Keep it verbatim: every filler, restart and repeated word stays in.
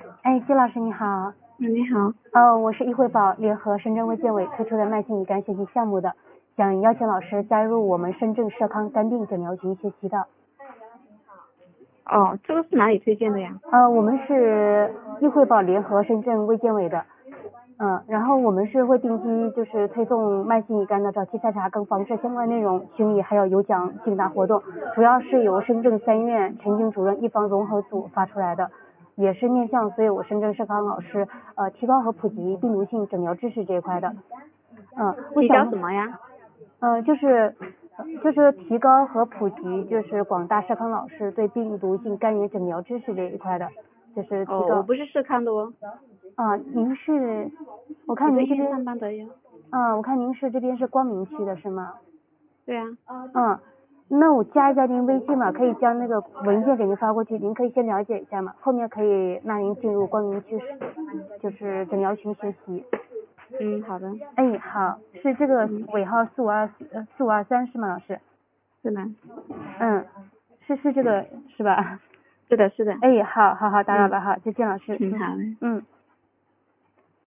哎，季老师你好。 嗯，你好。 呃，我是易惠宝联合深圳卫健委推出的慢性乙肝学习项目的，想邀请老师加入我们深圳社康肝病诊疗群学习的。 哦，这个是哪里推荐的呀？ 呃，我们是易惠宝联合深圳卫健委的。嗯，然后我们是会定期就是推送慢性乙肝的早期筛查跟防治相关内容，群里还有有奖竞答活动，主要是由深圳三院陈经主任预防融合组发出来的，也是面向所有深圳社康老师呃提高和普及病毒性诊疗知识这一块的。嗯，我提想高什么呀？ 呃，就是就是提高和普及，就是广大社康老师对病毒性肝炎诊疗知识这一块的，就是提哦， 高。 我不是社康的哦。 啊，您是？我我在医院看您这边。 上班的呀。 啊，我看您是这边是光明区的是吗？ 对啊。 嗯，那我加一下您微信嘛，可以将那个文件给您发过去，您可以先了解一下嘛，后面可以让您进入光明区，就是诊疗群学习。 嗯，好的。 哎，好，是这个嗯， 尾号四五二呃四五二三是吗，老师？ 是的。 嗯，是是这个是吧？ 是的，是的。 哎，好好好，打扰嗯了哈，再见老师。 嗯，好嘞。 嗯。